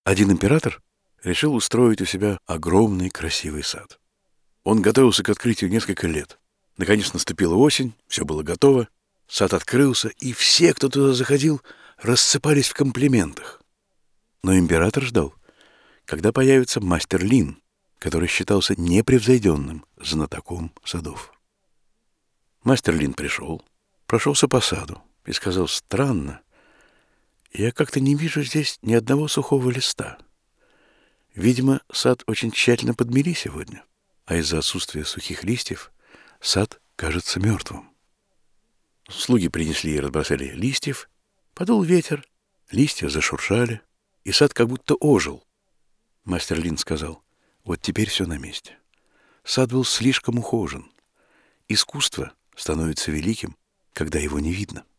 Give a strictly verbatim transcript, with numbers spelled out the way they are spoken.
Один император решил устроить у себя огромный красивый сад. Он готовился к открытию несколько лет. Наконец наступила осень, все было готово, сад открылся, и все, кто туда заходил, рассыпались в комплиментах. Но император ждал, когда появится мастер Лин, который считался непревзойденным знатоком садов. Мастер Лин пришел, прошелся по саду и сказал: «Странно, я как-то не вижу здесь ни одного сухого листа. Видимо, сад очень тщательно подмели сегодня, а из-за отсутствия сухих листьев сад кажется мертвым». Слуги принесли и разбросали листьев, подул ветер, листья зашуршали, и сад как будто ожил. Мастер Лин сказал: «Вот теперь все на месте. Сад был слишком ухожен. Искусство становится великим, когда его не видно».